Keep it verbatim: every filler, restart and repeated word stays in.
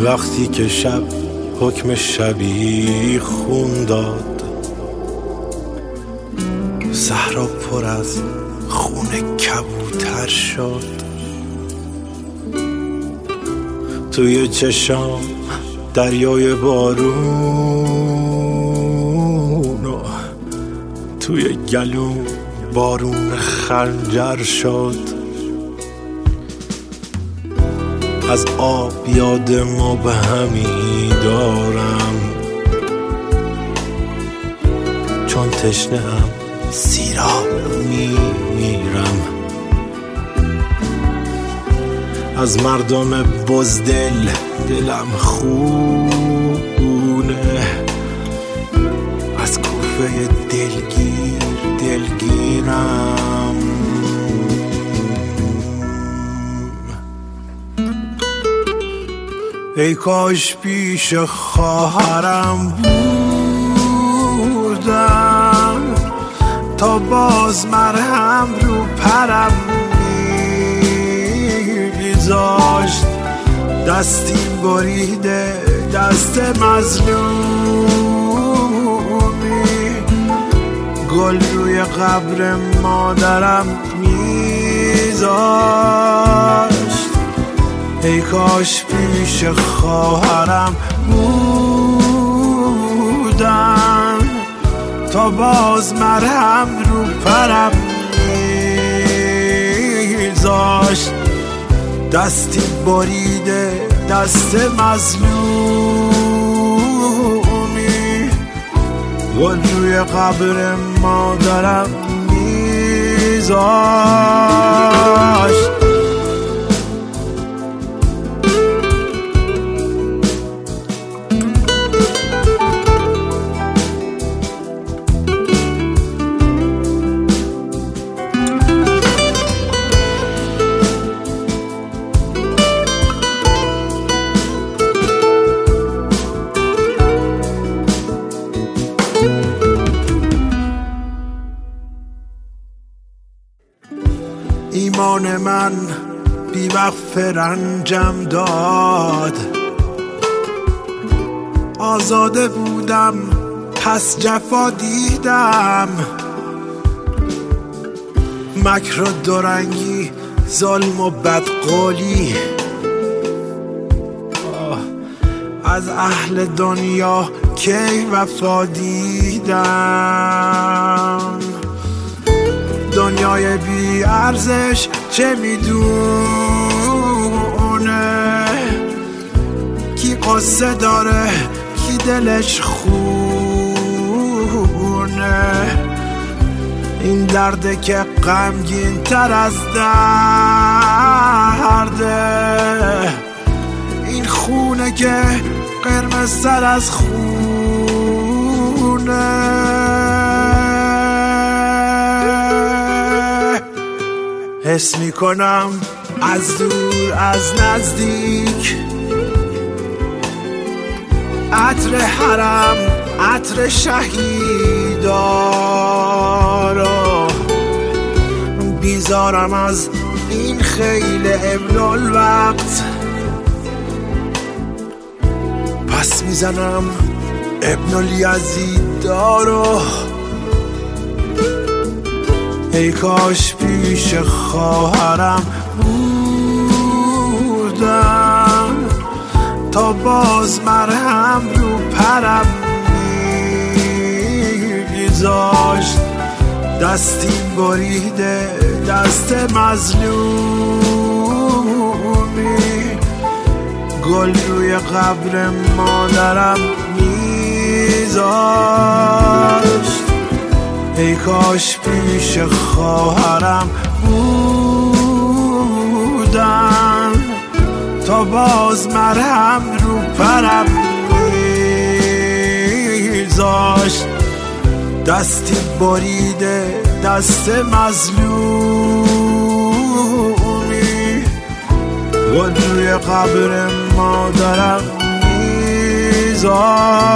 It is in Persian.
وقتی که شب حکم شبی خون داد، صحرا پر از خون کبوتر شد. توی چشام دریای بارون و توی گلوم بارون خنجر شد. از آب یاد مبهمی دارم، چون تشنه‌ام سیراب میمیرم. از مردم بزدل دلم خونه، از کوفه دلگیر دلگیرم. ای کاش پیش خواهرم بودم، تا باز مرهم رو پرم میذاشت. دستیم بریده دست مظلومی، گل روی قبر مادرم میذاشت. ای کاش پیش خواهرم بودم، تا باز مرهم رو پرم میذاشت. دستی بریده دست مظلومی، گل روی قبر مادرم میذاشت. ایمان من بی وقف رنجم داد، آزاده بودم پس جفا دیدم. مکر و دورنگی، ظلم و بدقولی، از اهل دنیا کی وفا دیدم. دنیای بی ارزش چه میدونه، کی قصه داره کی دلش خونه. این درده که غمگین تر از درده، این خونه که قرمز تر از خونه. حس میکنم از دور از نزدیک، عطر حرم عطر شهیدارا. بیزارم از این خیل ابن الوقت، پس میزنم ابن الیزید دارو. ای کاش پیش خواهرم بودم، تا باز مرهم رو پرم میذاشت. دستیم بریده دست مظلومی، گل روی قبر مادرم میذاشت. ای کاش پیش خواهرم بودم، تا باز مرهم رو پرم میذاشت. دستی بریده دست مظلومی، گل روی قبر مادرم میذاشت.